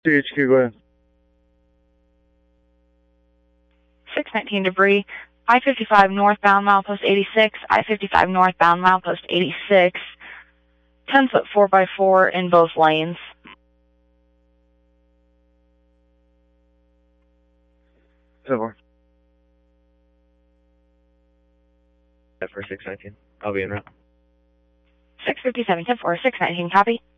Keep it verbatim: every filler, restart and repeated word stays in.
C H Q, go ahead. six nineteen debris, I fifty-five northbound, milepost eighty-six, I fifty-five northbound, milepost eighty-six, ten foot four by four in both lanes. ten four. For six nineteen. I'll be in route. six fifty-seven, ten four, six nineteen, copy.